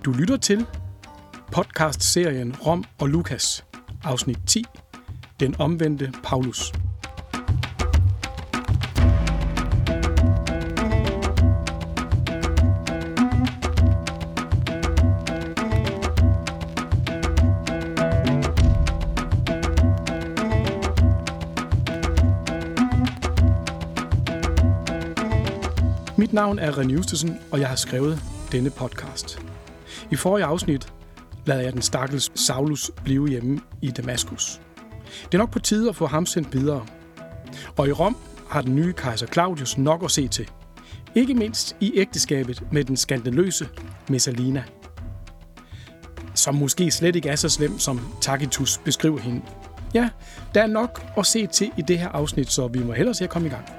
Du lytter til podcastserien Rom og Lukas, afsnit 10, Den omvendte Paulus. Mit navn er René Justesen, og jeg har skrevet denne podcast. I forrige afsnit lader jeg den stakkels Saulus blive hjemme i Damaskus. Det er nok på tide at få ham sendt videre. Og i Rom har den nye kejser Claudius nok at se til. Ikke mindst i ægteskabet med den skandaløse Messalina. Som måske slet ikke er så slem, som Tacitus beskriver hende. Ja, der er nok at se til i det her afsnit, så vi må hellere se at komme i gang.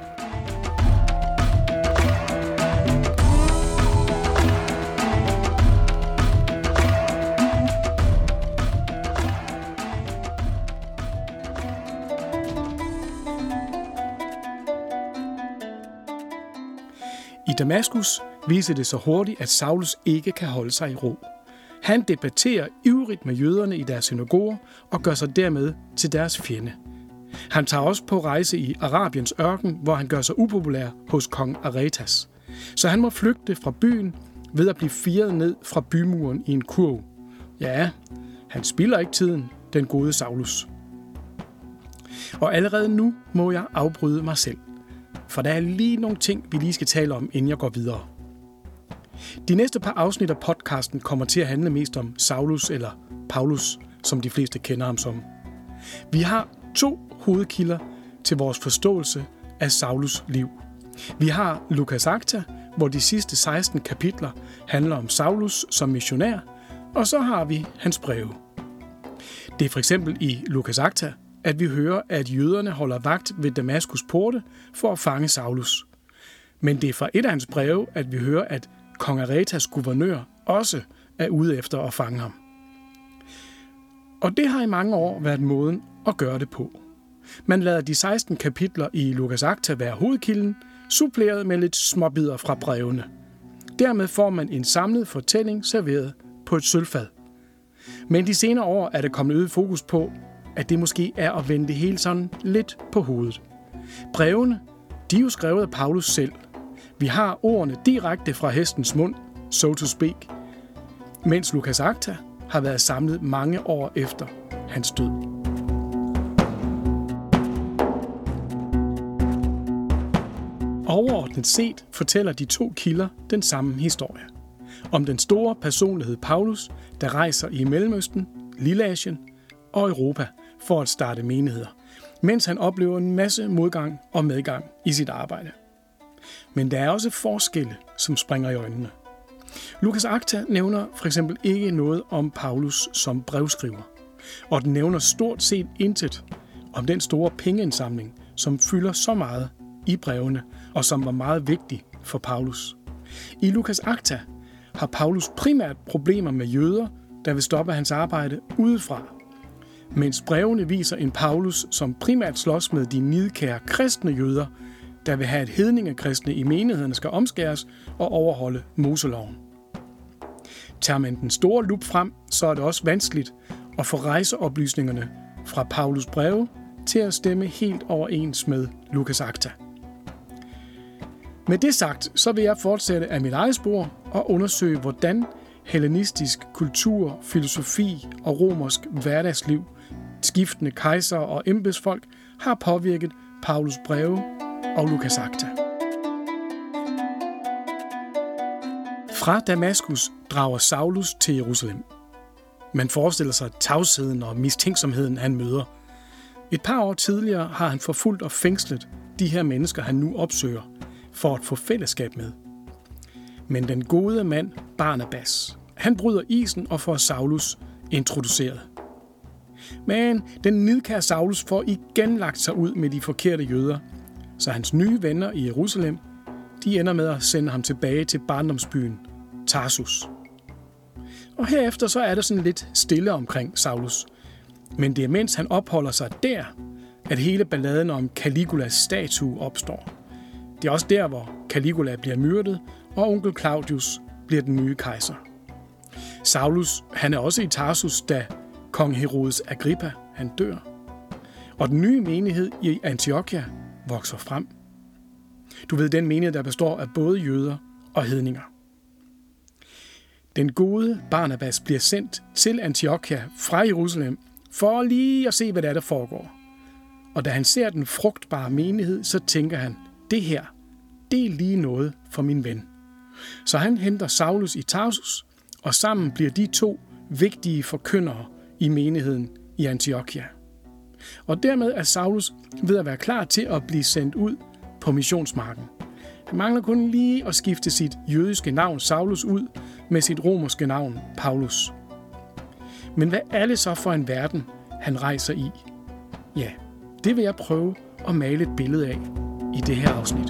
I Damaskus viser det sig hurtigt, at Saulus ikke kan holde sig i ro. Han debatterer ivrigt med jøderne i deres synagoger og gør sig dermed til deres fjende. Han tager også på rejse i Arabiens ørken, hvor han gør sig upopulær hos kong Aretas. Så han må flygte fra byen ved at blive firet ned fra bymuren i en kurv. Ja, han spilder ikke tiden, den gode Saulus. Og allerede nu må jeg afbryde mig selv. For der er lige nogle ting, vi lige skal tale om, inden jeg går videre. De næste par afsnit af podcasten kommer til at handle mest om Saulus eller Paulus, som de fleste kender ham som. Vi har 2 hovedkilder til vores forståelse af Saulus liv. Vi har Lukas Acta, hvor de sidste 16 kapitler handler om Saulus som missionær, og så har vi hans breve. Det er for eksempel i Lukas Acta, at vi hører, at jøderne holder vagt ved Damaskus porte for at fange Saulus. Men det er fra et af hans breve, at vi hører, at kong Aretas guvernør også er ude efter at fange ham. Og det har i mange år været måden at gøre det på. Man lader de 16 kapitler i Lukas Acta være hovedkilden, suppleret med lidt småbidder fra brevene. Dermed får man en samlet fortælling serveret på et sølvfad. Men de senere år er der kommet øget fokus på, at det måske er at vende det hele sådan lidt på hovedet. Brevene, de er jo skrevet af Paulus selv. Vi har ordene direkte fra hestens mund, so to speak, mens Lukas Acta har været samlet mange år efter hans død. Overordnet set fortæller de 2 kilder den samme historie. Om den store personlighed Paulus, der rejser i Mellemøsten, Lilleasien og Europa for at starte menigheder, mens han oplever en masse modgang og medgang i sit arbejde. Men der er også forskelle, som springer i øjnene. Lukas Acta nævner for eksempel ikke noget om Paulus som brevskriver, og den nævner stort set intet om den store pengeindsamling, som fylder så meget i brevene, og som var meget vigtig for Paulus. I Lukas Acta har Paulus primært problemer med jøder, der vil stoppe hans arbejde udefra, mens brevene viser en Paulus, som primært slås med de nidkære kristne jøder, der vil have, at hedningekristne i menighederne skal omskæres og overholde Moseloven. Tager man den store lup frem, så er det også vanskeligt at få rejseoplysningerne fra Paulus breve til at stemme helt overens med Lukas Acta. Med det sagt, så vil jeg fortsætte af mit eget spor og undersøge, hvordan hellenistisk kultur, filosofi og romersk hverdagsliv, skiftende kejser og embedsfolk har påvirket Paulus breve og Lukas Acta. Fra Damaskus drager Saulus til Jerusalem. Man forestiller sig tavsheden og mistænksomheden, han møder. Et par år tidligere har han forfulgt og fængslet de her mennesker, han nu opsøger, for at få fællesskab med. Men den gode mand, Barnabas, han bryder isen og får Saulus introduceret. Men den nidkære Saulus får igen lagt sig ud med de forkerte jøder, så hans nye venner i Jerusalem, de ender med at sende ham tilbage til barndomsbyen Tarsus. Og herefter så er der sådan lidt stille omkring Saulus. Men det er mens han opholder sig der, at hele balladen om Caligulas statue opstår. Det er også der, hvor Caligula bliver myrdet, og onkel Claudius bliver den nye kejser. Saulus, han er også i Tarsus, da kong Herodes Agrippa, han dør. Og den nye menighed i Antiochia vokser frem. Du ved, den menighed, der består af både jøder og hedninger. Den gode Barnabas bliver sendt til Antiochia fra Jerusalem for lige at se, hvad der foregår. Og da han ser den frugtbare menighed, så tænker han, det her, det er lige noget for min ven. Så han henter Saulus i Tarsus, og sammen bliver de to vigtige forkyndere i menigheden i Antiochia. Og dermed er Saulus ved at være klar til at blive sendt ud på missionsmarken. Han mangler kun lige at skifte sit jødiske navn Saulus ud med sit romerske navn Paulus. Men hvad er det så for en verden, han rejser i? Ja, det vil jeg prøve at male et billede af i det her afsnit.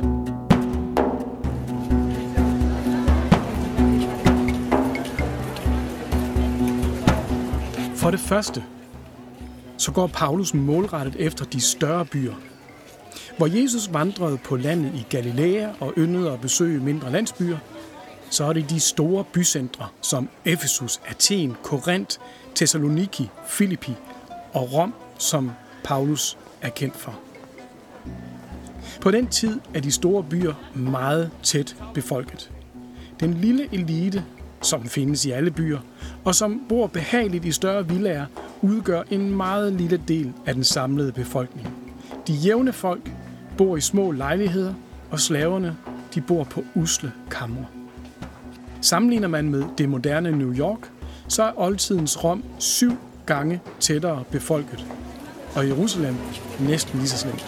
For det første, så går Paulus målrettet efter de større byer. Hvor Jesus vandrede på landet i Galilea og yndede at besøge mindre landsbyer, så er det de store bycentre som Efesus, Athen, Korinth, Thessaloniki, Filippi og Rom, som Paulus er kendt for. På den tid er de store byer meget tæt befolket. Den lille elite, som findes i alle byer, og som bor behageligt i større villaer, udgør en meget lille del af den samlede befolkning. De jævne folk bor i små lejligheder, og slaverne de bor på usle kamre. Sammenligner man med det moderne New York, så er oldtidens Rom 7 gange tættere befolket, og Jerusalem næsten lige så slemt.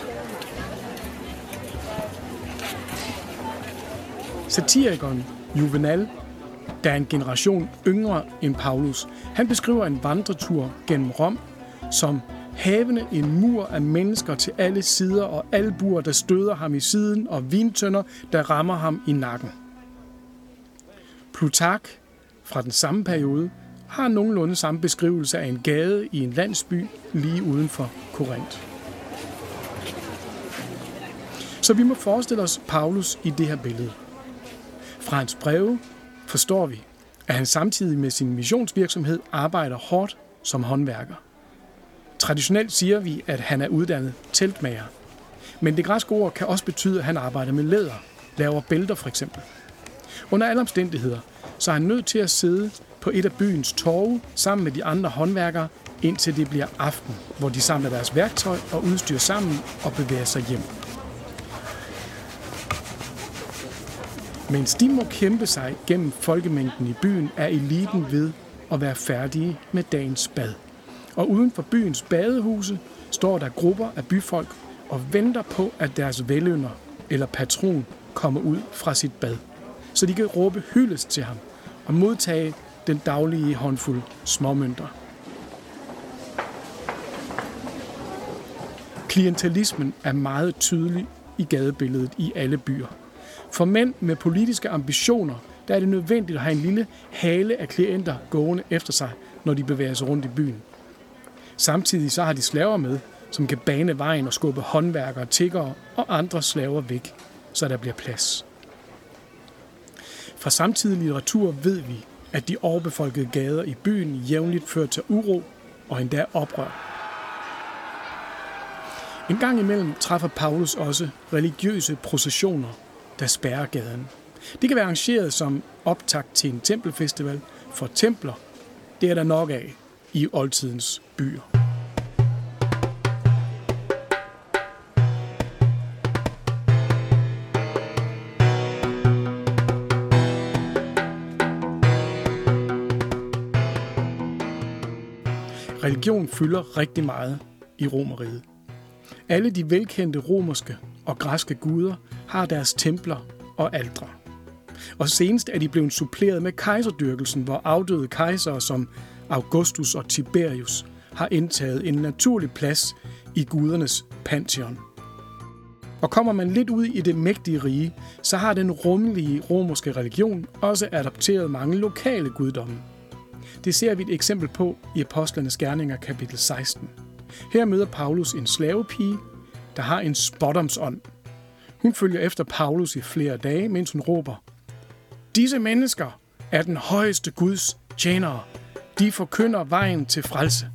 Satirikeren Juvenal, der er en generation yngre end Paulus, han beskriver en vandretur gennem Rom som havende en mur af mennesker til alle sider og albuer, der støder ham i siden, og vintønder, der rammer ham i nakken. Plutark fra den samme periode har nogenlunde samme beskrivelse af en gade i en landsby lige uden for Korinth. Så vi må forestille os Paulus i det her billede. Fra hans breve forstår vi, at han samtidig med sin missionsvirksomhed arbejder hårdt som håndværker. Traditionelt siger vi, at han er uddannet teltmager. Men det græske ord kan også betyde, at han arbejder med læder, laver bælter for eksempel. Under alle omstændigheder, så er han nødt til at sidde på et af byens torve sammen med de andre håndværkere, indtil det bliver aften, hvor de samler deres værktøj og udstyr sammen og bevæger sig hjem. Mens de må kæmpe sig gennem folkemængden i byen, er eliten ved at være færdige med dagens bad. Og uden for byens badehuse står der grupper af byfolk og venter på, at deres velynder eller patron kommer ud fra sit bad, så de kan råbe hyldest til ham og modtage den daglige håndfuld småmønter. Klientelismen er meget tydelig i gadebilledet i alle byer. For mænd med politiske ambitioner, der er det nødvendigt at have en lille hale af klienter gående efter sig, når de bevæger sig rundt i byen. Samtidig så har de slaver med, som kan bane vejen og skubbe håndværkere, tiggere og andre slaver væk, så der bliver plads. Fra samtidig litteratur ved vi, at de overbefolkede gader i byen jævnligt fører til uro og endda oprør. En gang imellem træffer Paulus også religiøse processioner, der spærrer gaden. Det kan være arrangeret som optakt til en tempelfestival, for templer, det er der nok af i oldtidens byer. Religion fylder rigtig meget i Romerriget. Alle de velkendte romerske og græske guder har deres templer og altre. Og senest er de blevet suppleret med kejserdyrkelsen, hvor afdøde kejsere som Augustus og Tiberius har indtaget en naturlig plads i gudernes pantheon. Og kommer man lidt ud i det mægtige rige, så har den rummelige romerske religion også adopteret mange lokale guddomme. Det ser vi et eksempel på i Apostlenes Gerninger kapitel 16. Her møder Paulus en slavepige, der har en spådomsånd. Hun følger efter Paulus i flere dage, mens hun råber: "Disse mennesker er den højeste Guds tjenere, de forkynder vejen til frelse.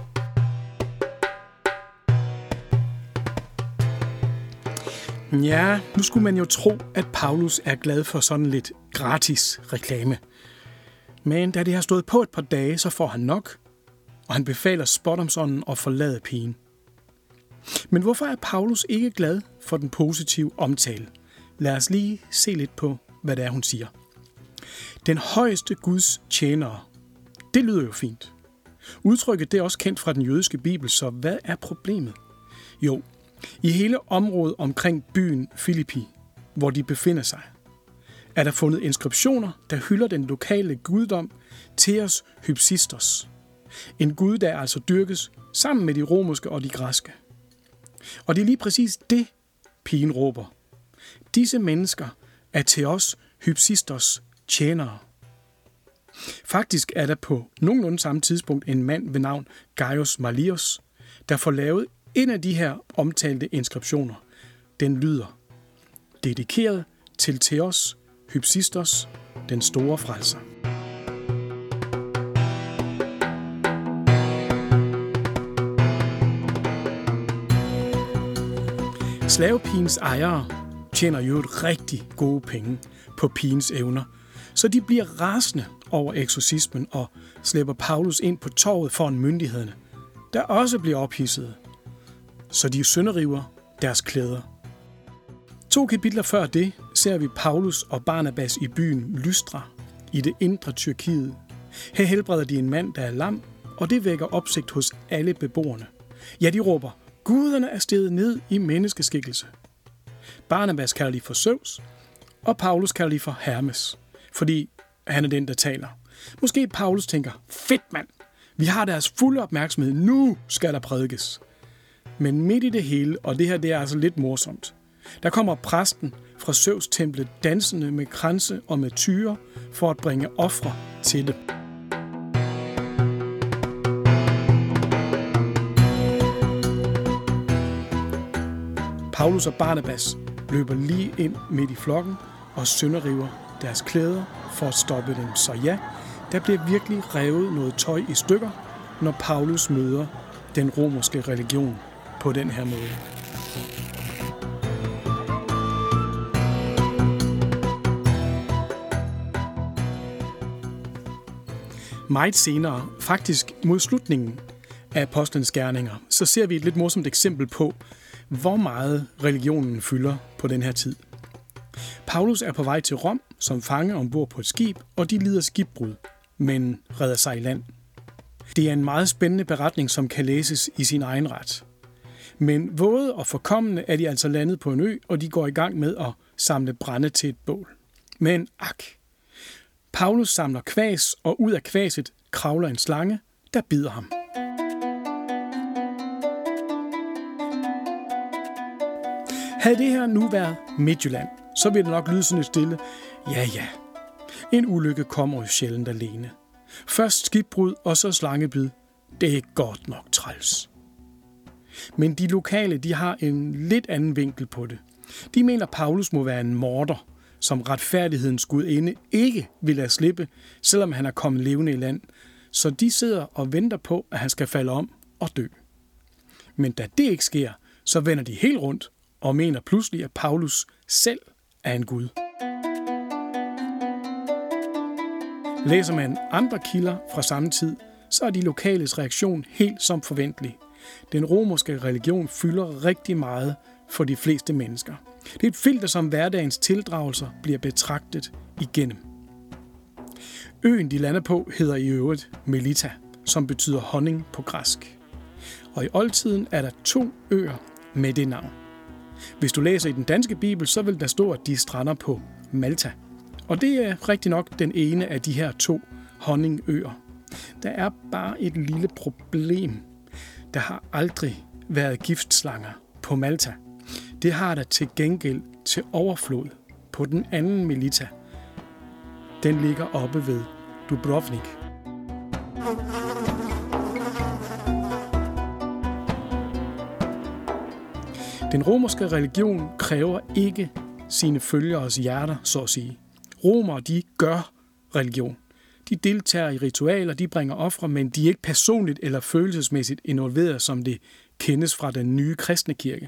Ja, nu skulle man jo tro, at Paulus er glad for sådan lidt gratis reklame. Men da det har stået på et par dage, så får han nok, og han befaler spådomsånden at forlade pigen. Men hvorfor er Paulus ikke glad for den positive omtale? Lad os lige se lidt på, hvad det er, hun siger. Den højeste Guds tjenere. Det lyder jo fint. Udtrykket det er også kendt fra den jødiske bibel, så hvad er problemet? Jo, i hele området omkring byen Filippi, hvor de befinder sig, er der fundet inskriptioner, der hylder den lokale guddom Theos Hypsistos. En gud, der altså dyrkes sammen med de romerske og de græske. Og det er lige præcis det, pigen råber. Disse mennesker er Theos Hypsistos tjenere. Faktisk er der på nogenlunde samme tidspunkt en mand ved navn Gaius Mallius, der får lavet en af de her omtalte inskriptioner. Den lyder: dedikeret til Theos Hypsistos, den store frelser. Slavepigens ejere tjener jo et rigtig gode penge på pigens evner, så de bliver rasende over eksorcismen og slæber Paulus ind på torvet foran myndighederne, der også bliver ophidsede, så de sønderriver deres klæder. 2 kapitler før det ser vi Paulus og Barnabas i byen Lystra i det indre Tyrkiet. Her helbreder de en mand, der er lam, og det vækker opsigt hos alle beboerne. Ja, de råber: guderne er steget ned i menneskeskikkelse. Barnabas kalder de for Zeus, og Paulus kalder de for Hermes, fordi han er den, der taler. Måske Paulus tænker: fedt mand, vi har deres fulde opmærksomhed, nu skal der prædikes. Men midt i det hele, og det her det er altså lidt morsomt, der kommer præsten fra Zeus-templet dansende med kranse og med tyre for at bringe ofre til det. Paulus og Barnabas løber lige ind midt i flokken og sønderriver deres klæder for at stoppe dem. Så ja, der bliver virkelig revet noget tøj i stykker, når Paulus møder den romerske religion på den her måde. Meget senere, faktisk mod slutningen af apostlenes gerninger, så ser vi et lidt morsomt eksempel på, hvor meget religionen fylder på den her tid. Paulus er på vej til Rom som fange ombord på et skib, og de lider skibbrud, men redder sig i land. Det er en meget spændende beretning, som kan læses i sin egen ret. Men våde og forkommende er de altså landet på en ø, og de går i gang med at samle brænde til et bål. Men Paulus samler kvas, og ud af kvaset kravler en slange, der bider ham. Havde det her nu været Midtjylland, så ville det nok lyde sådan et stille: ja. En ulykke kommer jo sjældent alene. Først skibbrud, og så slangebid. Det er godt nok træls. Men de lokale, de har en lidt anden vinkel på det. De mener, Paulus må være en morder, som retfærdighedens gudinde ikke vil lade slippe, selvom han er kommet levende i land. Så de sidder og venter på, at han skal falde om og dø. Men da det ikke sker, så vender de helt rundt og mener pludselig, at Paulus selv er en gud. Læser man andre kilder fra samme tid, så er de lokales reaktion helt som forventelig. Den romerske religion fylder rigtig meget for de fleste mennesker. Det er et filter, som hverdagens tildragelser bliver betragtet igennem. Øen, de lander på, hedder i øvrigt Melita, som betyder honning på græsk. Og i oldtiden er der 2 øer med det navn. Hvis du læser i den danske bibel, så vil der stå, at de strander på Malta. Og det er rigtig nok den ene af de her 2 honningøer. Der er bare et lille problem. Der har aldrig været giftslanger på Malta. Det har der til gengæld til overflod på den anden Melita. Den ligger oppe ved Dubrovnik. Den romerske religion kræver ikke sine følgeres hjerter, så at sige. Romere, de gør religion. De deltager i ritualer, de bringer ofre, men de er ikke personligt eller følelsesmæssigt involveret, som det kendes fra den nye kristne kirke.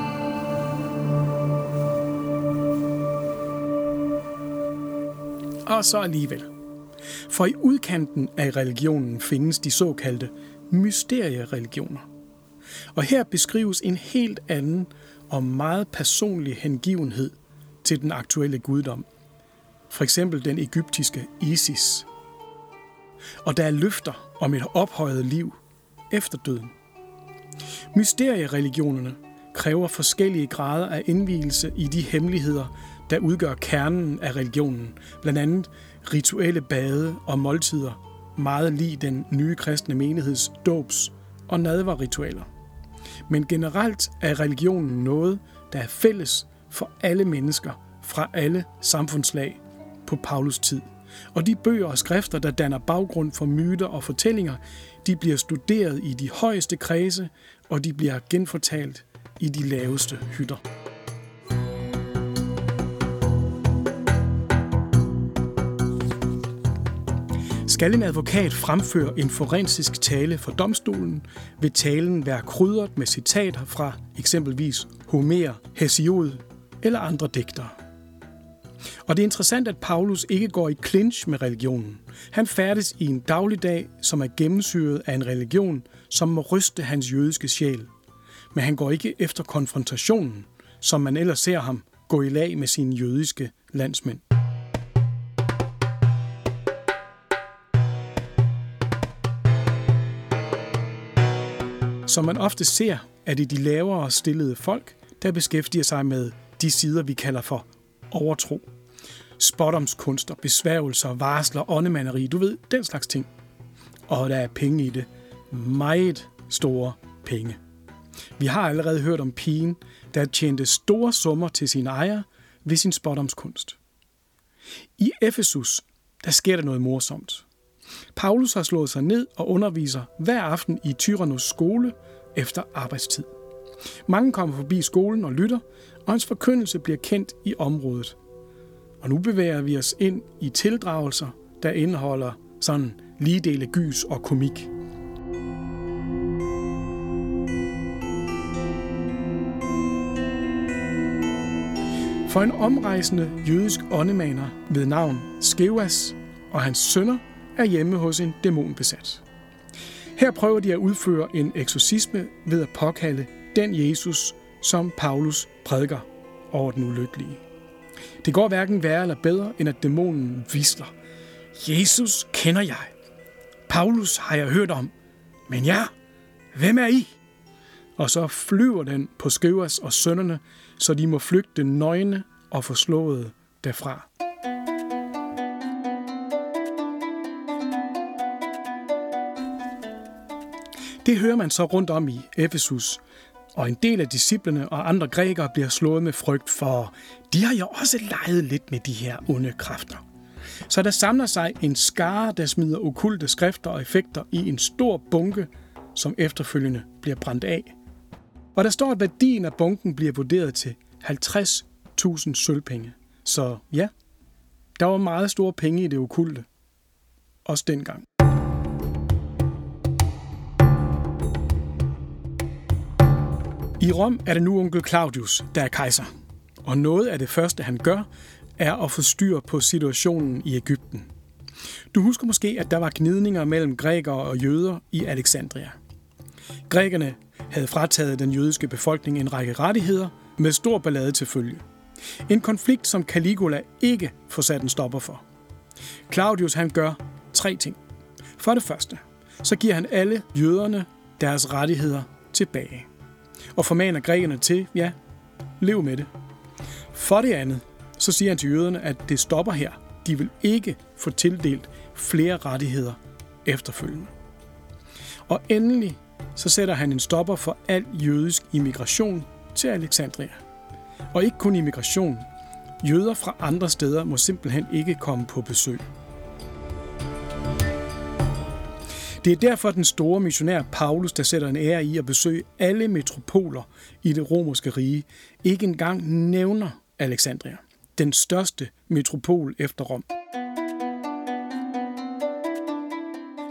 Og så alligevel. For i udkanten af religionen findes de såkaldte mysteriereligioner. Og her beskrives en helt anden og meget personlig hengivenhed til den aktuelle guddom. For eksempel den egyptiske Isis. Og der er løfter om et ophøjet liv efter døden. Mysteriereligionerne kræver forskellige grader af indvielse i de hemmeligheder, der udgør kernen af religionen, blandt andet rituelle bade og måltider, meget lig den nye kristne menigheds dåbs- og nadverritualer. Men generelt er religionen noget, der er fælles for alle mennesker fra alle samfundslag på Paulus tid. Og de bøger og skrifter, der danner baggrund for myter og fortællinger, de bliver studeret i de højeste kredse, og de bliver genfortalt i de laveste hytter. Skal en advokat fremføre en forensisk tale for domstolen, vil talen være krydret med citater fra eksempelvis Homer, Hesiod eller andre digtere. Og det er interessant, at Paulus ikke går i clinch med religionen. Han færdes i en dagligdag, som er gennemsyret af en religion, som må ryste hans jødiske sjæl. Men han går ikke efter konfrontationen, som man ellers ser ham gå i lag med sine jødiske landsmænd. Som man ofte ser, er det de lavere stillede folk, der beskæftiger sig med de sider, vi kalder for overtro. Spådomskunster, besværgelser, varsler, åndemanderi, du ved, den slags ting. Og der er penge i det. Meget store penge. Vi har allerede hørt om pigen, der tjente store summer til sin ejer ved sin spådomskunst. I Efesus, der sker der noget morsomt. Paulus har slået sig ned og underviser hver aften i Tyrannos skole efter arbejdstid. Mange kommer forbi skolen og lytter, og hans forkyndelse bliver kendt i området. Og nu bevæger vi os ind i tildragelser, der indeholder sådan lige dele gys og komik. For en omrejsende jødisk åndemaner ved navn Skeuas og hans sønner er hjemme hos en dæmonbesat. Her prøver de at udføre en eksorcisme ved at påkalde den Jesus, som Paulus prædiker over den ulykkelige. Det går hverken værre eller bedre, end at dæmonen visler. Jesus kender jeg. Paulus har jeg hørt om. Men ja, hvem er I? Og så flyver den på Skeuas og sønnerne, så de må flygte nøgne og forslåede derfra. Det hører man så rundt om i Efesus, og en del af disciplene og andre grækere bliver slået med frygt, for de har jo også leget lidt med de her onde kræfter. Så der samler sig en skare, der smider okkulte skrifter og effekter i en stor bunke, som efterfølgende bliver brændt af. Og der står, at værdien af bunken bliver vurderet til 50.000 sølvpenge. Så ja, der var meget store penge i det okkulte. Også dengang. I Rom er det nu onkel Claudius, der er kejser. Og noget af det første, han gør, er at få styr på situationen i Egypten. Du husker måske, at der var gnidninger mellem grækere og jøder i Alexandria. Grækerne havde frataget den jødiske befolkning en række rettigheder med stor ballade til følge. En konflikt, som Caligula ikke får sat en stopper for. Claudius han gør 3 ting. For det første, så giver han alle jøderne deres rettigheder tilbage. Og formaner grækerne til, ja, lev med det. For det andet, så siger han til jøderne, at det stopper her. De vil ikke få tildelt flere rettigheder efterfølgende. Og endelig, så sætter han en stopper for al jødisk immigration til Alexandria. Og ikke kun immigration. Jøder fra andre steder må simpelthen ikke komme på besøg. Det er derfor den store missionær Paulus, der sætter en ære i at besøge alle metropoler i det romerske rige, ikke engang nævner Alexandria, den største metropol efter Rom.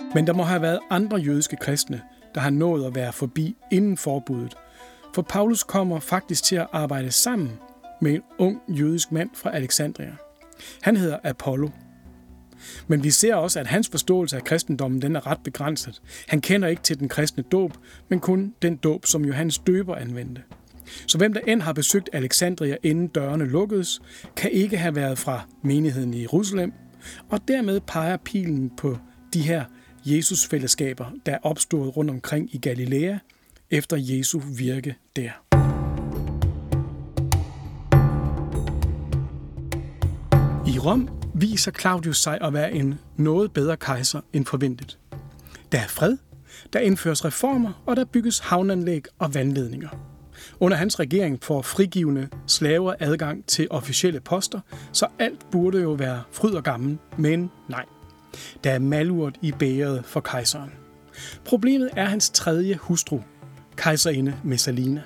Men der må have været andre jødiske kristne, der har nået at være forbi inden forbuddet. For Paulus kommer faktisk til at arbejde sammen med en ung jødisk mand fra Alexandria. Han hedder Apollo. Men vi ser også, at hans forståelse af kristendommen den er ret begrænset. Han kender ikke til den kristne dåb, men kun den dåb, som Johannes Døber anvendte. Så hvem der end har besøgt Alexandria, inden dørene lukkedes, kan ikke have været fra menigheden i Jerusalem, og dermed peger pilen på de her Jesus-fællesskaber, der er opstået rundt omkring i Galilea, efter Jesu virke der. I Rom viser Claudius sig at være en noget bedre kejser end forventet. Der er fred, der indføres reformer, og der bygges havneanlæg og vandledninger. Under hans regering får frigivne slaver adgang til officielle poster, så alt burde jo være fryd og gammel, men nej. Der er malurt i bægeret for kejseren. Problemet er hans tredje hustru, kejserinde Messalina.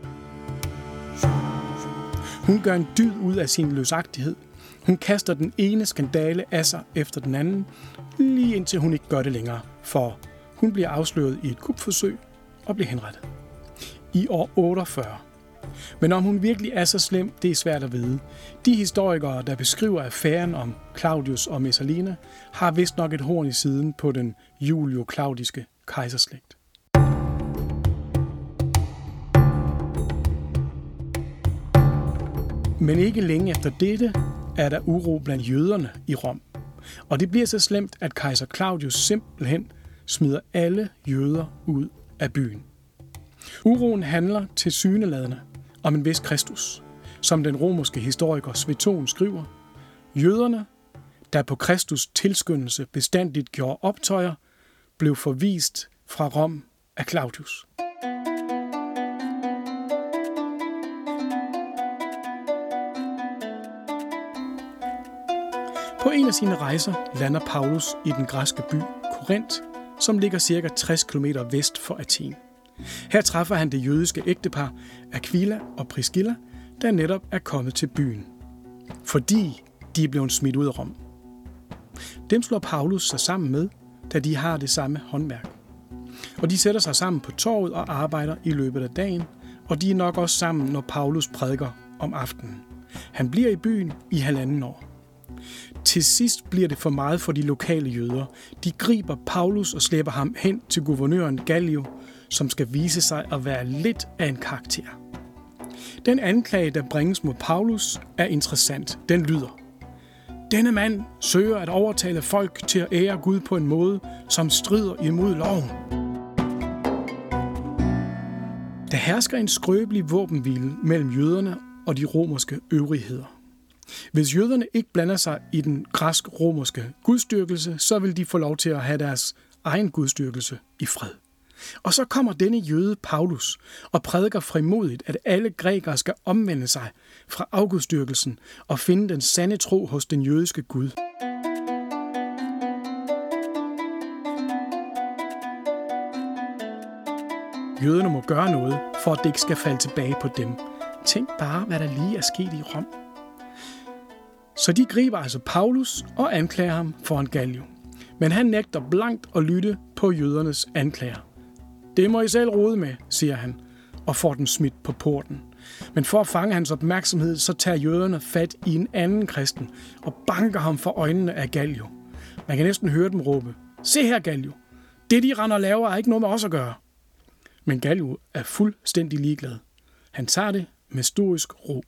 Hun gør en dyd ud af sin løsagtighed. Hun kaster den ene skandale af sig efter den anden, lige indtil hun ikke gør det længere, for hun bliver afsløret i et kupforsøg og bliver henrettet. I år 48. Men om hun virkelig er så slem, det er svært at vide. De historikere, der beskriver affæren om Claudius og Messalina, har vist nok et horn i siden på den julio-klaudiske kejserslægt. Men ikke længe efter dette er der uro blandt jøderne i Rom. Og det bliver så slemt, at kejser Claudius simpelthen smider alle jøder ud af byen. Uroen handler tilsyneladende om en vis Kristus, som den romerske historiker Sveton skriver. Jøderne, der på Kristus tilskyndelse bestandigt gjorde optøjer, blev forvist fra Rom af Claudius. På en af sine rejser lander Paulus i den græske by Korinth, som ligger ca. 60 km vest for Athen. Her træffer han det jødiske ægtepar Aquila og Priscilla, der netop er kommet til byen, fordi de er blevet smidt ud af Rom. Dem slår Paulus sig sammen med, da de har det samme håndværk. Og de sætter sig sammen på torvet og arbejder i løbet af dagen, og de er nok også sammen, når Paulus prædiker om aftenen. Han bliver i byen i 1,5 år. Til sidst bliver det for meget for de lokale jøder. De griber Paulus og slæber ham hen til guvernøren Gallio, som skal vise sig at være lidt af en karakter. Den anklage, der bringes mod Paulus, er interessant. Den lyder: denne mand søger at overtale folk til at ære Gud på en måde, som strider imod loven. Der hersker en skrøbelig våbenhvile mellem jøderne og de romerske øvrigheder. Hvis jøderne ikke blander sig i den græsk-romerske gudstyrkelse, så vil de få lov til at have deres egen gudstyrkelse i fred. Og så kommer denne jøde Paulus og prædiker frimodigt, at alle grækere skal omvende sig fra afgudstyrkelsen og finde den sande tro hos den jødiske Gud. Jøderne må gøre noget, for at det ikke skal falde tilbage på dem. Tænk bare, hvad der lige er sket i Rom. Så de griber altså Paulus og anklager ham foran Gallio. Men han nægter blankt at lytte på jødernes anklager. Det må I selv rode med, siger han, og får den smidt på porten. Men for at fange hans opmærksomhed, så tager jøderne fat i en anden kristen og banker ham for øjnene af Gallio. Man kan næsten høre dem råbe: se her, Gallio, det de render og laver er ikke noget med os at gøre. Men Gallio er fuldstændig ligeglad. Han tager det med stoisk ro.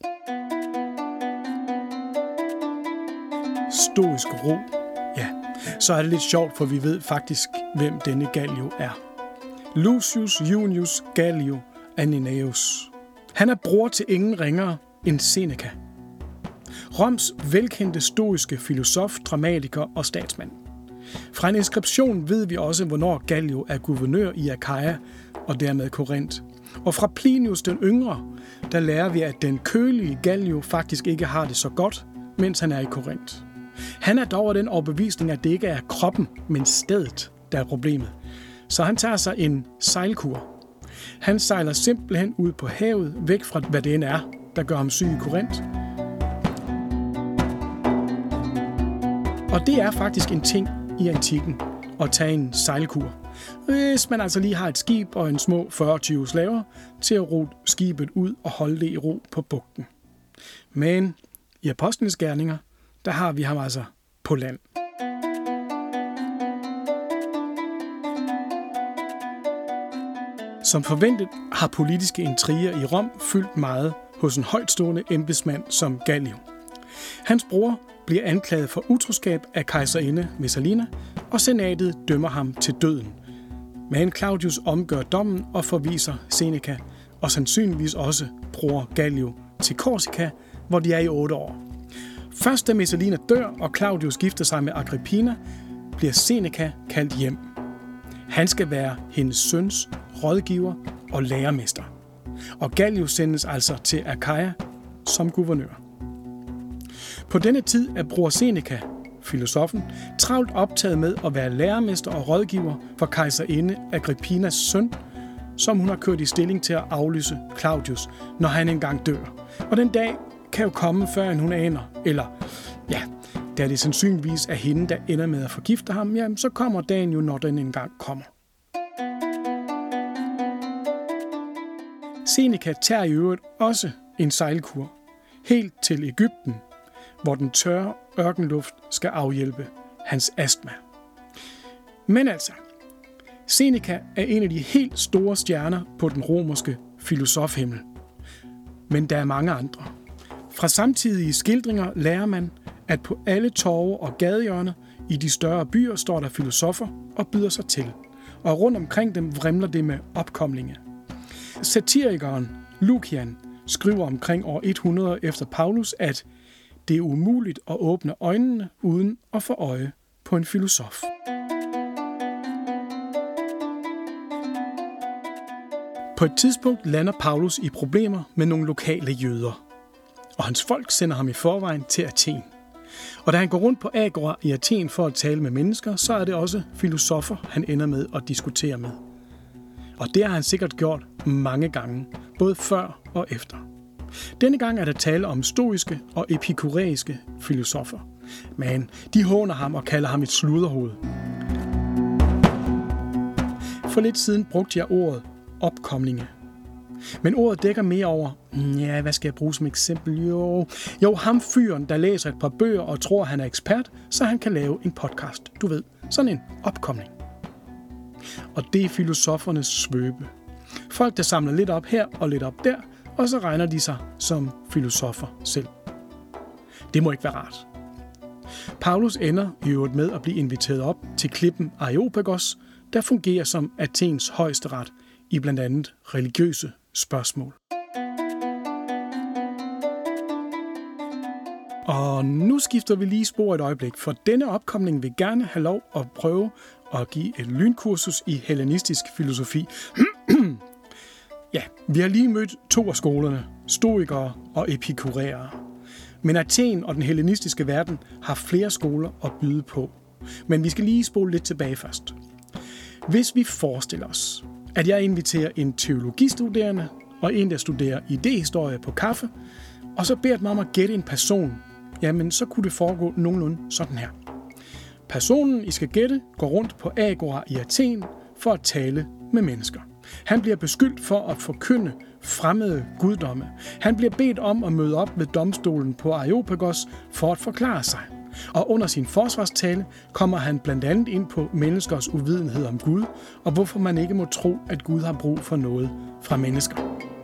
Stoisk ro. Ja, så er det lidt sjovt, for vi ved faktisk, hvem denne Gallio er. Lucius Junius Gallio Annianus. Han er bror til ingen ringere end Seneca. Roms velkendte stoiske filosof, dramatiker og statsmand. Fra en inskription ved vi også, hvornår Gallio er guvernør i Achaia og dermed Korinth. Og fra Plinius den yngre, der lærer vi, at den kølige Gallio faktisk ikke har det så godt, mens han er i Korinth. Han er dog af den overbevisning, at det ikke er kroppen, men stedet, der er problemet. Så han tager sig en sejlkur. Han sejler simpelthen ud på havet, væk fra hvad det end er, der gør ham syg i Korinth. Og det er faktisk en ting i antikken. at tage en sejlkur, hvis man altså lige har et skib og en små 40-20 slaver til at ro skibet ud og holde det i ro på bugten. Men i Apostlenes Gerninger, der har vi ham altså på land. Som forventet har politiske intriger i Rom fyldt meget hos en højtstående embedsmand som Gallio. Hans bror bliver anklaget for utroskab af kejserinde Messalina, og senatet dømmer ham til døden. Men Claudius omgør dommen og forviser Seneca, og sandsynligvis også bror Gallio, til Korsika, hvor de er i 8 år. Først da Messalina dør, og Claudius gifter sig med Agrippina, bliver Seneca kaldt hjem. Han skal være hendes søns rådgiver og lærermester. Og Gallio sendes altså til Achaia som guvernør. På denne tid er bror Seneca, filosofen, travlt optaget med at være lærermester og rådgiver for kejserinde Agrippinas søn, som hun har kørt i stilling til at aflyse Claudius, når han engang dør. Og den dag kan jo komme, før end hun aner, eller ja, da det sandsynligvis er hende, der ender med at forgifte ham, jamen så kommer dagen jo, når den engang kommer. Seneca tager i øvrigt også en sejlkur, helt til Egypten, hvor den tørre ørkenluft skal afhjælpe hans astma. Men altså, Seneca er en af de helt store stjerner på den romerske filosofhimmel. Men der er mange andre. Fra samtidige skildringer lærer man, at på alle torve og gadehjørner i de større byer står der filosofer og byder sig til. Og rundt omkring dem vrimler det med opkomlinge. Satirikeren Lucian skriver omkring år 100 efter Paulus, at det er umuligt at åbne øjnene uden at få øje på en filosof. På et tidspunkt lander Paulus i problemer med nogle lokale jøder, og hans folk sender ham i forvejen til Athen. Og da han går rundt på agora i Athen for at tale med mennesker, så er det også filosofer, han ender med at diskutere med. Og det har han sikkert gjort mange gange, både før og efter. Denne gang er der tale om stoiske og epikureiske filosofer. Men de håner ham og kalder ham et sludderhoved. For lidt siden brugte jeg ordet opkomlinge. Men ordet dækker mere over, ja, hvad skal jeg bruge som eksempel? Jo, ham fyren, der læser et par bøger og tror, han er ekspert, så han kan lave en podcast. Du ved, sådan en opkomling. Og det er filosofernes svøbe. Folk, der samler lidt op her og lidt op der, og så regner de sig som filosofer selv. Det må ikke være rart. Paulus ender i øvrigt med at blive inviteret op til klippen Areopagos, der fungerer som Athens højesteret i blandt andet religiøse spørgsmål. Og nu skifter vi lige spor et øjeblik, for denne opkomling vil gerne have lov at prøve at give et lynkursus i hellenistisk filosofi. Ja, vi har lige mødt 2 af skolerne, stoikere og epikuræere. Men Athen og den hellenistiske verden har flere skoler at byde på. Men vi skal lige spole lidt tilbage først. Hvis vi forestiller os, at jeg inviterer en teologistuderende og en, der studerer idéhistorie på kaffe, og så beder mig om at gætte en person, jamen så kunne det foregå nogenlunde sådan her. Personen, I skal gætte, går rundt på agora i Athen for at tale med mennesker. Han bliver beskyldt for at forkynde fremmede guddomme. Han bliver bedt om at møde op ved domstolen på Areopagos for at forklare sig. Og under sin forsvarstale kommer han blandt andet ind på menneskers uvidenhed om Gud, og hvorfor man ikke må tro, at Gud har brug for noget fra mennesker.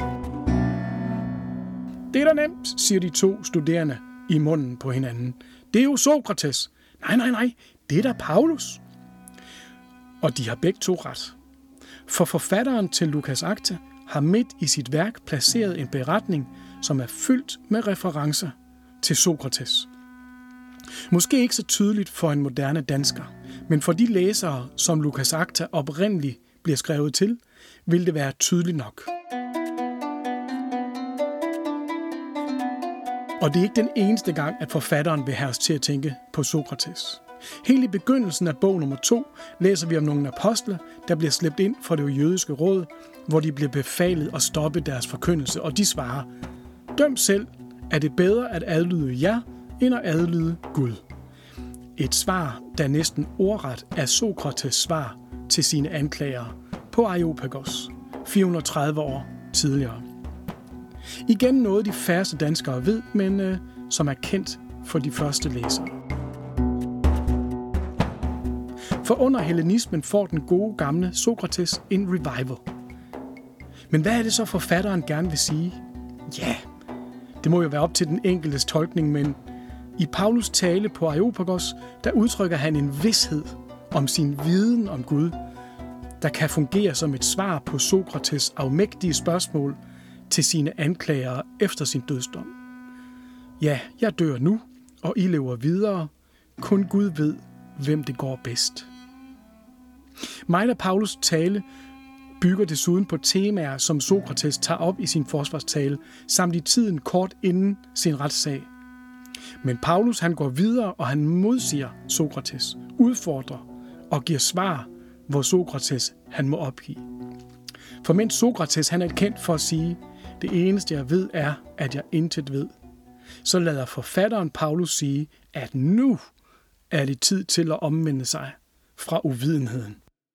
Det er da nemt, siger de 2 studerende i munden på hinanden. Det er jo Sokrates. Nej, det er da Paulus. Og de har begge 2 ret. For forfatteren til Lucas Acta har midt i sit værk placeret en beretning, som er fyldt med referencer til Sokrates. Måske ikke så tydeligt for en moderne dansker, men for de læsere, som Lucas Acta oprindeligt bliver skrevet til, vil det være tydeligt nok. Og det er ikke den eneste gang, at forfatteren vil have os til at tænke på Sokrates. Helt i begyndelsen af bog nummer 2 læser vi om nogle apostle, der bliver slæbt ind for det jødiske råd, hvor de bliver befalet at stoppe deres forkyndelse, og de svarer: Døm selv, er det bedre at adlyde jer, end at adlyde Gud. Et svar, der næsten ordret er Sokrates' svar til sine anklagere på Areopagos 430 år tidligere. Igen noget de færreste danskere ved, men som er kendt for de første læsere. For under hellenismen får den gode gamle Sokrates en revival. Men hvad er det så forfatteren gerne vil sige? Ja, det må jo være op til den enkeltes tolkning, men i Paulus tale på Areopagos, der udtrykker han en vished om sin viden om Gud, der kan fungere som et svar på Sokrates' afmægtige spørgsmål til sine anklagere efter sin dødsdom. Ja, jeg dør nu, og I lever videre. Kun Gud ved, hvem det går bedst. Meget af Paulus' tale bygger desuden på temaer, som Sokrates tager op i sin forsvarstale, samt i tiden kort inden sin retssag. Men Paulus han går videre, og han modsiger Sokrates, udfordrer og giver svar, hvor Sokrates han må opgive. For mens Sokrates han er kendt for at sige, det eneste jeg ved er, at jeg intet ved, så lader forfatteren Paulus sige, at nu er det tid til at omvende sig fra uvidenheden.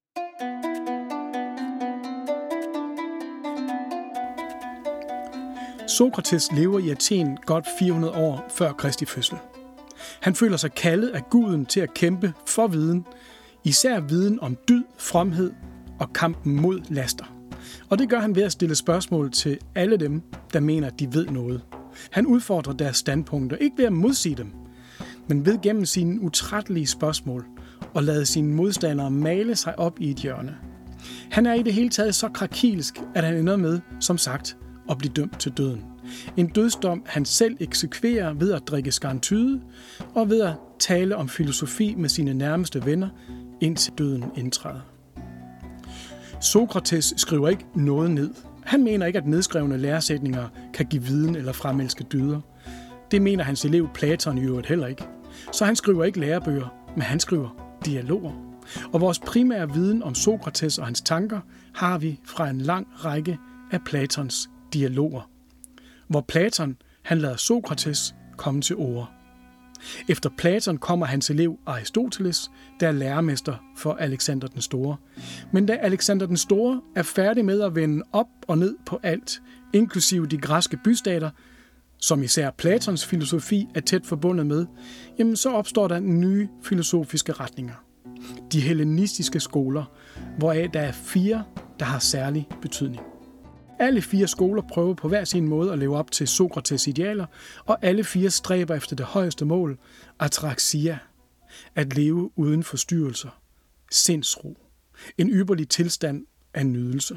Sokrates lever i Athen godt 400 år før Kristi fødsel. Han føler sig kaldet af guden til at kæmpe for viden, især viden om dyd, fromhed og kampen mod laster. Og det gør han ved at stille spørgsmål til alle dem, der mener, at de ved noget. Han udfordrer deres standpunkter, ikke ved at modsige dem, men ved gennem sine utrættelige spørgsmål og lade sine modstandere male sig op i et hjørne. Han er i det hele taget så krakilsk, at han ender med, som sagt, at blive dømt til døden. En dødsdom, han selv eksekverer ved at drikke skarntyde og ved at tale om filosofi med sine nærmeste venner, indtil døden indtræder. Sokrates skriver ikke noget ned. Han mener ikke, at nedskrevne læresætninger kan give viden eller fremelske dyder. Det mener hans elev Platon i øvrigt heller ikke. Så han skriver ikke lærebøger, men han skriver dialoger. Og vores primære viden om Sokrates og hans tanker har vi fra en lang række af Platons dialoger, hvor Platon han lader Sokrates komme til orde. Efter Platon kommer hans elev Aristoteles, der er lærermester for Alexander den Store. Men da Alexander den Store er færdig med at vende op og ned på alt, inklusive de græske bystater, som især Platons filosofi er tæt forbundet med, jamen så opstår der nye filosofiske retninger. De hellenistiske skoler, hvoraf der er 4, der har særlig betydning. Alle 4 skoler prøver på hver sin måde at leve op til Sokrates' idealer, og alle 4 stræber efter det højeste mål, ataraxia, at leve uden forstyrrelser, sindsro, en ypperlig tilstand af nydelse.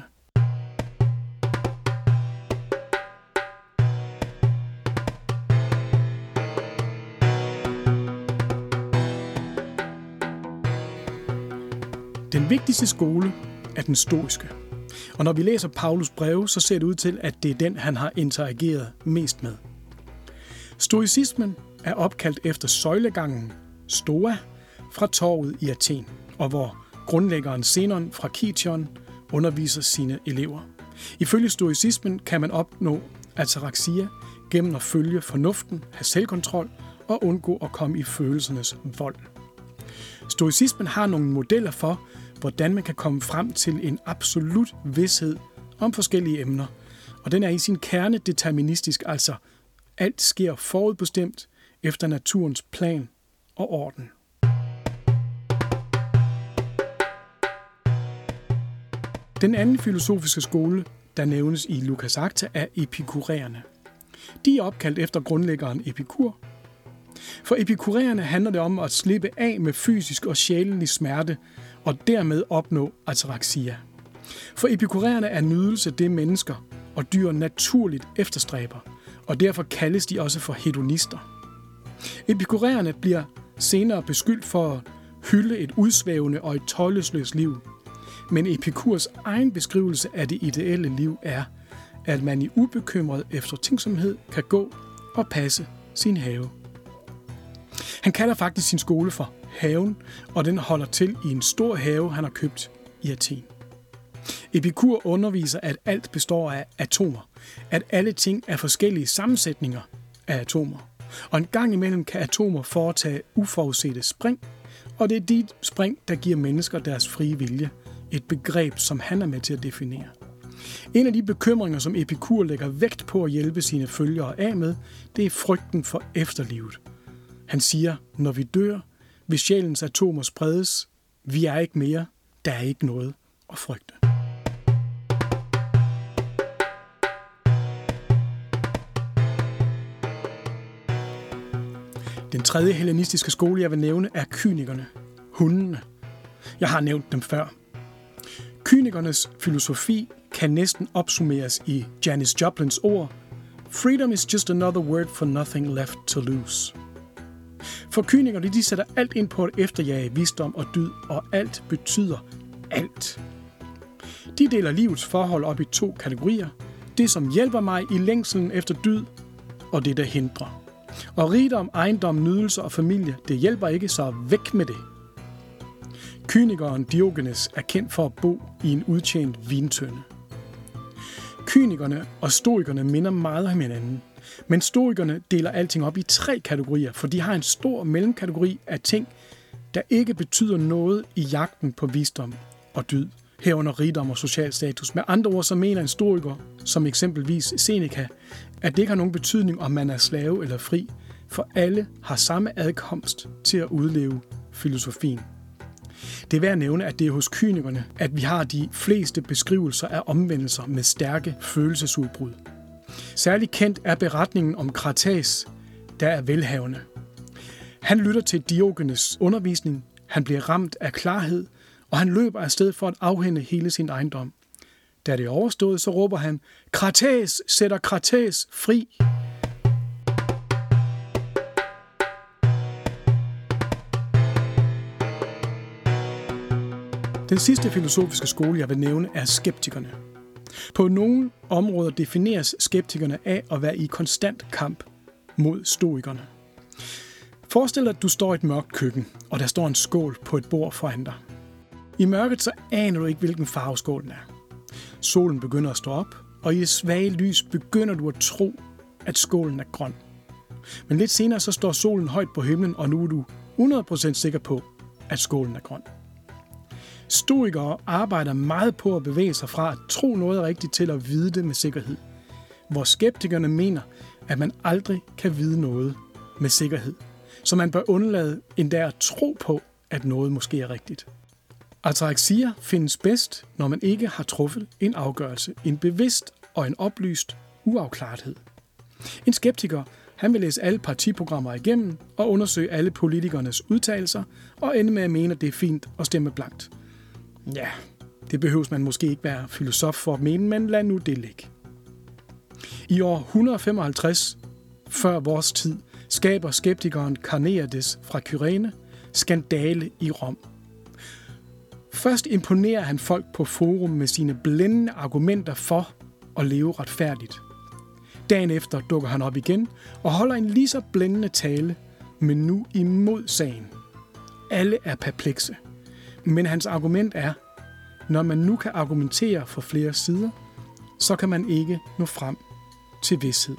Den vigtigste skole er den stoiske. Og når vi læser Paulus breve, så ser det ud til, at det er den, han har interageret mest med. Stoicismen er opkaldt efter søjlegangen Stoa fra torvet i Athen, og hvor grundlæggeren Zenon fra Kition underviser sine elever. Ifølge stoicismen kan man opnå ataraxia gennem at følge fornuften, have selvkontrol og undgå at komme i følelsernes vold. Stoicismen har nogle modeller for, hvordan man kan komme frem til en absolut vished om forskellige emner. Og den er i sin kerne deterministisk, altså alt sker forudbestemt efter naturens plan og orden. Den anden filosofiske skole, der nævnes i Lukas Acta, er epikuræerne. De er opkaldt efter grundlæggeren Epikur. For epikuræerne handler det om at slippe af med fysisk og sjælelig smerte, og dermed opnå ataraxia. For epikuræerne er nydelse det mennesker og dyr naturligt efterstræber, og derfor kaldes de også for hedonister. Epikuræerne bliver senere beskyldt for at hylde et udsvævende og et tøjlesløst liv. Men Epikurs egen beskrivelse af det ideelle liv er, at man i ubekymret eftertænksomhed kan gå og passe sin have. Han kalder faktisk sin skole for haven, og den holder til i en stor have, han har købt i Athen. Epikur underviser, at alt består af atomer, at alle ting er forskellige sammensætninger af atomer. Og en gang imellem kan atomer foretage uforudsete spring, og det er de spring, der giver mennesker deres frie vilje. Et begreb, som han er med til at definere. En af de bekymringer, som Epikur lægger vægt på at hjælpe sine følgere af med, det er frygten for efterlivet. Han siger, når vi dør, vil sjælens atomer spredes. Vi er ikke mere. Der er ikke noget at frygte. Den tredje hellenistiske skole, jeg vil nævne, er kynikerne. Hundene. Jeg har nævnt dem før. Kynikernes filosofi kan næsten opsummeres i Janis Joplins ord: Freedom is just another word for nothing left to lose. For kynikerne, de sætter alt ind på at efterjage visdom og dyd, og alt betyder alt. De deler livets forhold op i 2 kategorier. Det, som hjælper mig i længslen efter dyd, og det, der hindrer. Og rigdom, ejendom, nydelser og familie, det hjælper ikke, så væk med det. Kynikeren Diogenes er kendt for at bo i en udtjent vintønde. Kynikerne og stoikerne minder meget om hinanden, men stoikerne deler alting op i 3 kategorier, for de har en stor mellemkategori af ting, der ikke betyder noget i jagten på visdom og dyd, herunder rigdom og social status. Med andre ord så mener en stoiker, som eksempelvis Seneca, at det ikke har nogen betydning, om man er slave eller fri, for alle har samme adkomst til at udleve filosofien. Det er værd at nævne, at det er hos kynikerne, at vi har de fleste beskrivelser af omvendelser med stærke følelsesudbrud. Særligt kendt er beretningen om Krates, der er velhavende. Han lytter til Diogenes undervisning, han bliver ramt af klarhed, og han løber afsted for at afhænde hele sin ejendom. Da det er overstået, så råber han: Krates sætter Krates fri! Den sidste filosofiske skole, jeg vil nævne, er skeptikerne. På nogle områder defineres skeptikerne af at være i konstant kamp mod stoikerne. Forestil dig, at du står i et mørkt køkken, og der står en skål på et bord foran dig. I mørket så aner du ikke, hvilken farve skålen er. Solen begynder at stå op, og i det svage lys begynder du at tro, at skålen er grøn. Men lidt senere så står solen højt på himlen, og nu er du 100% sikker på, at skålen er grøn. Stoikere arbejder meget på at bevæge sig fra at tro noget rigtigt til at vide det med sikkerhed, hvor skeptikerne mener, at man aldrig kan vide noget med sikkerhed, så man bør undlade endda at tro på, at noget måske er rigtigt. Ataraxia findes bedst, når man ikke har truffet en afgørelse, en bevidst og en oplyst uafklarethed. En skeptiker, han vil læse alle partiprogrammer igennem og undersøge alle politikernes udtalelser og ende med at mene, at det er fint at stemme blankt. Ja, det behøves man måske ikke være filosof for at mene, men lad nu det ligge. I år 155 før vores tid skaber skeptikeren Carneades fra Kyrene skandale i Rom. Først imponerer han folk på forum med sine blændende argumenter for at leve retfærdigt. Dagen efter dukker han op igen og holder en lige så blændende tale, men nu imod sagen. Alle er perplekse. Men hans argument er, når man nu kan argumentere for flere sider, så kan man ikke nå frem til vished.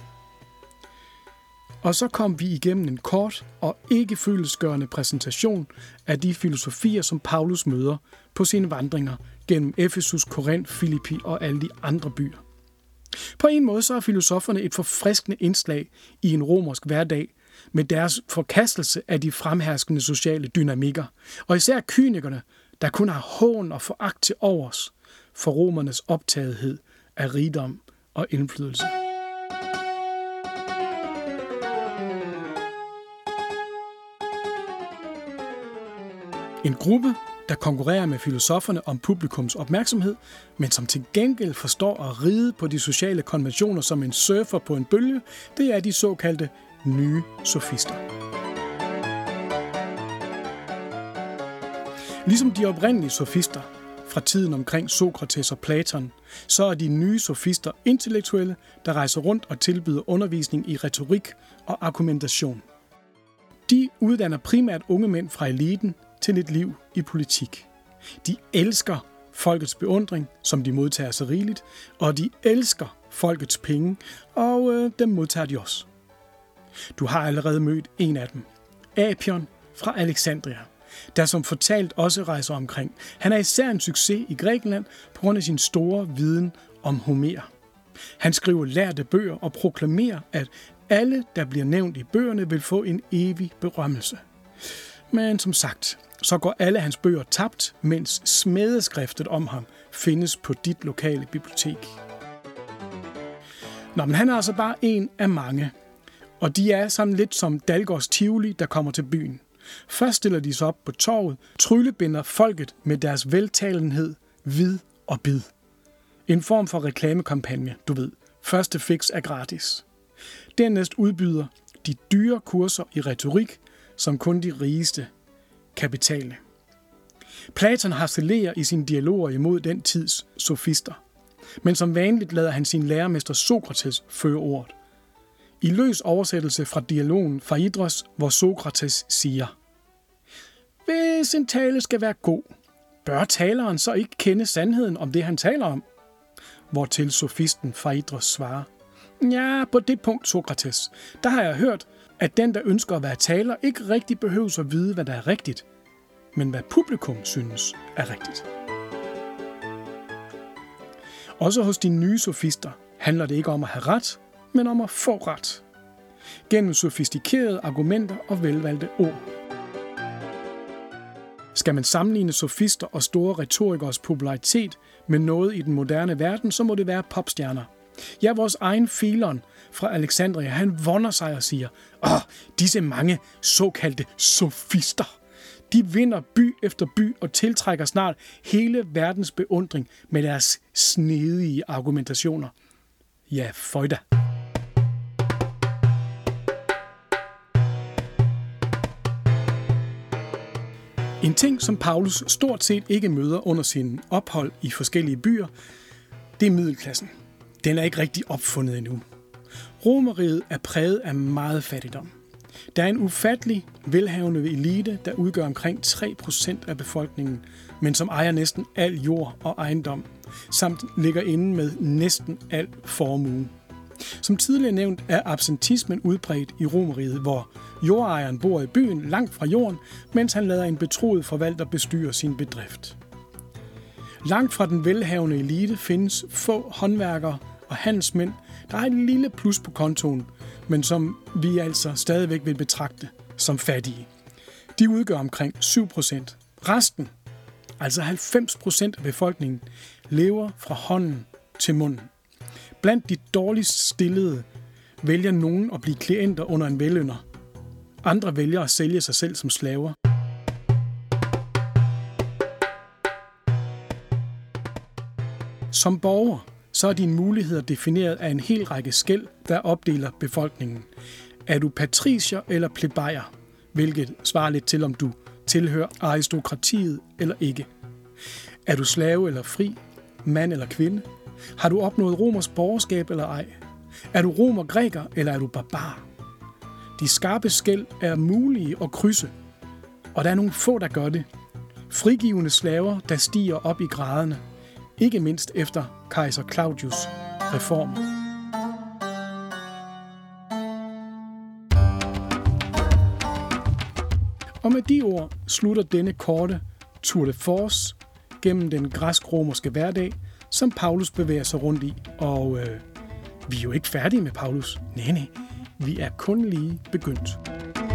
Og så kom vi igennem en kort og ikke fyldestgørende præsentation af de filosofier, som Paulus møder på sine vandringer gennem Efesus, Korinth, Filippi og alle de andre byer. På en måde så er filosoferne et forfriskende indslag i en romersk hverdag med deres forkastelse af de fremherskende sociale dynamikker, og især kynikerne, der kun har hån og foragt til overs for romernes optagethed af rigdom og indflydelse. En gruppe, der konkurrerer med filosoferne om publikums opmærksomhed, men som til gengæld forstår at ride på de sociale konventioner som en surfer på en bølge, det er de såkaldte nye sofister. Ligesom de oprindelige sofister fra tiden omkring Sokrates og Platon, så er de nye sofister intellektuelle, der rejser rundt og tilbyder undervisning i retorik og argumentation. De uddanner primært unge mænd fra eliten til et liv i politik. De elsker folkets beundring, som de modtager så rigeligt, og de elsker folkets penge, og dem modtager de også. Du har allerede mødt en af dem. Apion fra Alexandria, der som fortalt også rejser omkring. Han er især en succes i Grækenland på grund af sin store viden om Homer. Han skriver lærde bøger og proklamerer, at alle, der bliver nævnt i bøgerne, vil få en evig berømmelse. Men som sagt, så går alle hans bøger tabt, mens smedeskriftet om ham findes på dit lokale bibliotek. Men han er altså bare en af mange. Og de er sådan lidt som Dalgårds Tivoli, der kommer til byen. Først stiller de sig op på torvet, tryllebinder folket med deres veltalenhed, vid og bid. En form for reklamekampagne, du ved. Første fix er gratis. Dernæst udbyder de dyre kurser i retorik, som kun de rigeste kan betale. Platon harcelerer i sine dialoger imod den tids sofister. Men som vanligt lader han sin lærermester Sokrates føre ordet. I løs oversættelse fra dialogen Phaedros, hvor Sokrates siger: Hvis en tale skal være god, bør taleren så ikke kende sandheden om det, han taler om? Hvortil sofisten Phaedros svarer: Ja, på det punkt, Sokrates, der har jeg hørt, at den, der ønsker at være taler, ikke rigtig behøver at vide, hvad der er rigtigt, men hvad publikum synes er rigtigt. Også hos de nye sofister handler det ikke om at have ret, men om at få ret. Gennem sofistikerede argumenter og velvalgte ord. Skal man sammenligne sofister og store retorikers popularitet med noget i den moderne verden, så må det være popstjerner. Ja, vores egen Filon fra Alexandria, han vonder sig og siger: disse mange såkaldte sofister. De vinder by efter by og tiltrækker snart hele verdens beundring med deres snedige argumentationer. Ja, føjda. En ting, som Paulus stort set ikke møder under sin ophold i forskellige byer, det er middelklassen. Den er ikke rigtig opfundet endnu. Romerriget er præget af meget fattigdom. Der er en ufattelig velhavende elite, der udgør omkring 3% af befolkningen, men som ejer næsten al jord og ejendom, samt ligger inde med næsten al formue. Som tidligere nævnt er absentismen udbredt i Romerriget, hvor jordejeren bor i byen langt fra jorden, mens han lader en betroet forvalter bestyre sin bedrift. Langt fra den velhavende elite findes få håndværkere og handelsmænd, der har et lille plus på kontoen, men som vi altså stadigvæk vil betragte som fattige. De udgør omkring 7%. Resten, altså 90% af befolkningen, lever fra hånden til munden. Blandt de dårligst stillede vælger nogen at blive klienter under en velynder. Andre vælger at sælge sig selv som slaver. Som borger, så er dine muligheder defineret af en hel række skel, der opdeler befolkningen. Er du patricier eller plebejer, hvilket svarer lidt til, om du tilhører aristokratiet eller ikke. Er du slave eller fri, mand eller kvinde? Har du opnået romersk borgerskab eller ej? Er du romer-græker eller er du barbar? De skarpe skel er mulige at krydse, og der er nogle få, der gør det. Frigivende slaver, der stiger op i graderne, ikke mindst efter kejser Claudius' reformer. Og med de ord slutter denne korte tour de force gennem den græsk-romerske hverdag, som Paulus bevæger sig rundt i. Og vi er jo ikke færdige med Paulus. Nej, vi er kun lige begyndt.